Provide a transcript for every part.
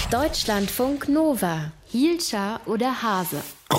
Deutschlandfunk Nova. Hielscher oder Hase?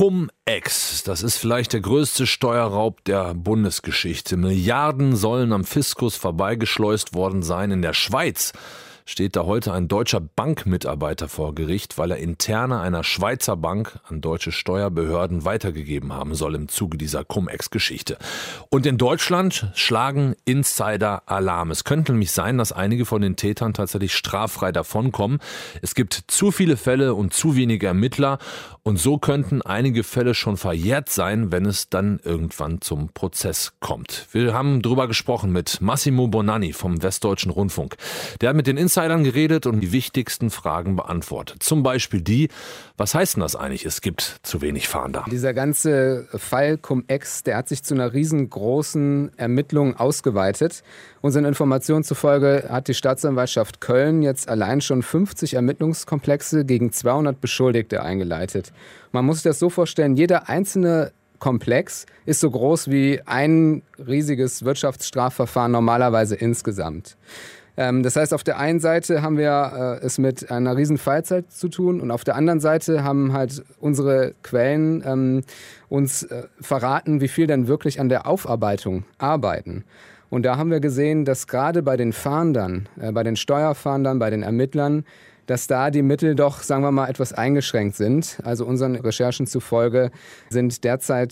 Cum-Ex, das ist vielleicht der größte Steuerraub der Bundesgeschichte. Milliarden sollen am Fiskus vorbeigeschleust worden sein. In der Schweiz steht da heute ein deutscher Bankmitarbeiter vor Gericht, weil er Interne einer Schweizer Bank an deutsche Steuerbehörden weitergegeben haben soll im Zuge dieser Cum-Ex-Geschichte. Und in Deutschland schlagen Insider Alarm. Es könnte nämlich sein, dass einige von den Tätern tatsächlich straffrei davonkommen. Es gibt zu viele Fälle und zu wenige Ermittler und so könnten einige Fälle schon verjährt sein, wenn es dann irgendwann zum Prozess kommt. Wir haben darüber gesprochen mit Massimo Bonanni vom Westdeutschen Rundfunk. Der hat mit den Insidern geredet und die wichtigsten Fragen beantwortet. Zum Beispiel die, was heißt denn das eigentlich, es gibt zu wenig Fahnder? Dieser ganze Fall Cum-Ex, der hat sich zu einer riesengroßen Ermittlung ausgeweitet. Unseren Informationen zufolge hat die Staatsanwaltschaft Köln jetzt allein schon 50 Ermittlungskomplexe gegen 200 Beschuldigte eingeleitet. Man muss sich das so vorstellen, jeder einzelne Komplex ist so groß wie ein riesiges Wirtschaftsstrafverfahren normalerweise insgesamt. Das heißt, auf der einen Seite haben wir es mit einer riesen Fallzeit zu tun und auf der anderen Seite haben halt unsere Quellen uns verraten, wie viel denn wirklich an der Aufarbeitung arbeiten. Und da haben wir gesehen, dass gerade bei den Fahndern, bei den Steuerfahndern, bei den Ermittlern, dass da die Mittel doch, sagen wir mal, etwas eingeschränkt sind. Also unseren Recherchen zufolge sind derzeit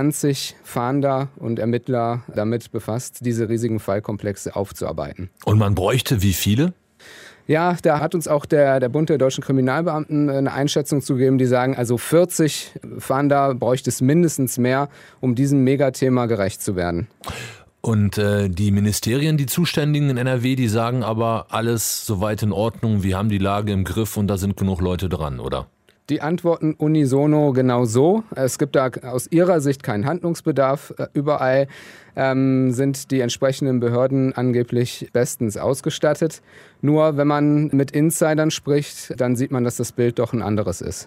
20 Fahnder und Ermittler damit befasst, diese riesigen Fallkomplexe aufzuarbeiten. Und man bräuchte wie viele? Ja, da hat uns auch der Bund der deutschen Kriminalbeamten eine Einschätzung zugegeben, die sagen, also 40 Fahnder bräuchte es mindestens mehr, um diesem Megathema gerecht zu werden. Und die Ministerien, die Zuständigen in NRW, die sagen aber, alles soweit in Ordnung, wir haben die Lage im Griff und da sind genug Leute dran, oder? Die antworten unisono genau so. Es gibt da aus ihrer Sicht keinen Handlungsbedarf. Überall sind die entsprechenden Behörden angeblich bestens ausgestattet. Nur wenn man mit Insidern spricht, dann sieht man, dass das Bild doch ein anderes ist.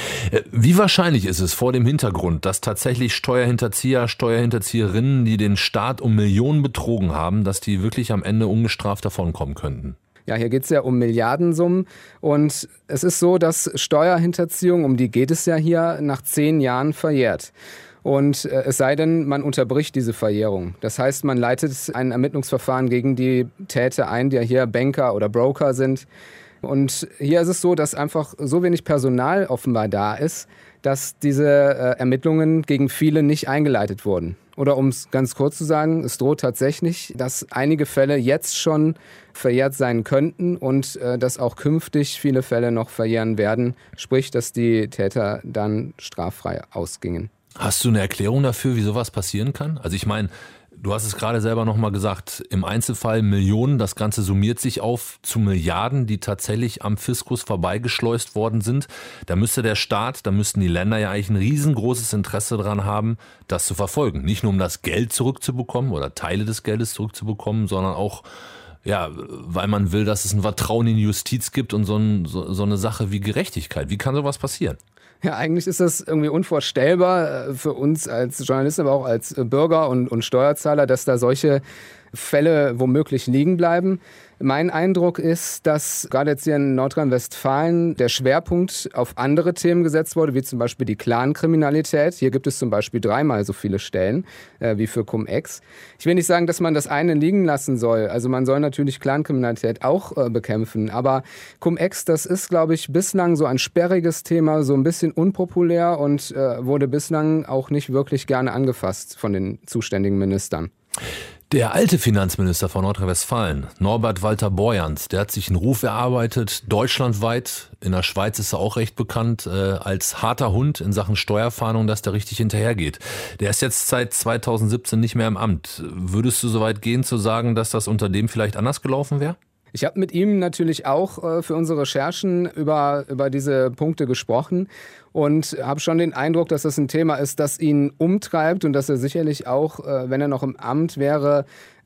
Wie wahrscheinlich ist es vor dem Hintergrund, dass tatsächlich Steuerhinterzieher, Steuerhinterzieherinnen, die den Staat um Millionen betrogen haben, dass die wirklich am Ende ungestraft davonkommen könnten? Ja, hier geht es ja um Milliardensummen und es ist so, dass Steuerhinterziehung, um die geht es ja hier, nach 10 Jahren verjährt. Und es sei denn, man unterbricht diese Verjährung. Das heißt, man leitet ein Ermittlungsverfahren gegen die Täter ein, die ja hier Banker oder Broker sind. Und hier ist es so, dass einfach so wenig Personal offenbar da ist, dass diese Ermittlungen gegen viele nicht eingeleitet wurden. Oder um es ganz kurz zu sagen, es droht tatsächlich, dass einige Fälle jetzt schon verjährt sein könnten und dass auch künftig viele Fälle noch verjähren werden. Sprich, dass die Täter dann straffrei ausgingen. Hast du eine Erklärung dafür, wie sowas passieren kann? Also ich meine, du hast es gerade selber nochmal gesagt, im Einzelfall Millionen, das Ganze summiert sich auf zu Milliarden, die tatsächlich am Fiskus vorbeigeschleust worden sind. Da müsste der Staat, da müssten die Länder ja eigentlich ein riesengroßes Interesse daran haben, das zu verfolgen. Nicht nur um das Geld zurückzubekommen oder Teile des Geldes zurückzubekommen, sondern auch, ja, weil man will, dass es ein Vertrauen in die Justiz gibt und so eine Sache wie Gerechtigkeit. Wie kann sowas passieren? Ja, eigentlich ist das irgendwie unvorstellbar für uns als Journalisten, aber auch als Bürger und Steuerzahler, dass da solche Fälle womöglich liegen bleiben. Mein Eindruck ist, dass gerade jetzt hier in Nordrhein-Westfalen der Schwerpunkt auf andere Themen gesetzt wurde, wie zum Beispiel die Clankriminalität. Hier gibt es zum Beispiel 3-mal so viele Stellen wie für Cum-Ex. Ich will nicht sagen, dass man das eine liegen lassen soll. Also man soll natürlich Clankriminalität auch bekämpfen. Aber Cum-Ex, das ist, glaube ich, bislang so ein sperriges Thema, so ein bisschen unpopulär und wurde bislang auch nicht wirklich gerne angefasst von den zuständigen Ministern. Der alte Finanzminister von Nordrhein-Westfalen, Norbert Walter Borjans, der hat sich einen Ruf erarbeitet, deutschlandweit. In der Schweiz ist er auch recht bekannt als harter Hund in Sachen Steuerfahndung, dass der richtig hinterhergeht. Der ist jetzt seit 2017 nicht mehr im Amt. Würdest du so weit gehen zu sagen, dass das unter dem vielleicht anders gelaufen wäre? Ich habe mit ihm natürlich auch für unsere Recherchen über diese Punkte gesprochen und habe schon den Eindruck, dass das ein Thema ist, das ihn umtreibt und dass er sicherlich auch, wenn er noch im Amt wäre,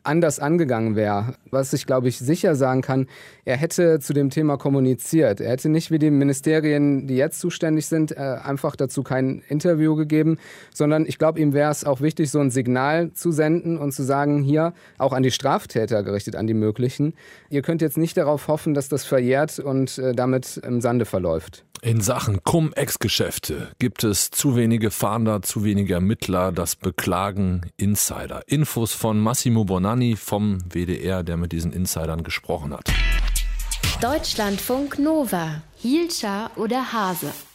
anders angegangen wäre. Was ich, glaube ich, sicher sagen kann, er hätte zu dem Thema kommuniziert. Er hätte nicht wie die Ministerien, die jetzt zuständig sind, einfach dazu kein Interview gegeben, sondern ich glaube, ihm wäre es auch wichtig, so ein Signal zu senden und zu sagen, hier, auch an die Straftäter gerichtet, an die möglichen, ihr könnt jetzt nicht darauf hoffen, dass das verjährt und damit im Sande verläuft. In Sachen Cum-Ex-Geschäfte gibt es zu wenige Fahnder, zu wenige Ermittler, das beklagen Insider. Infos von Massimo Bonanni vom WDR, der mit diesen Insidern gesprochen hat. Deutschlandfunk Nova. Hielscher oder Hase?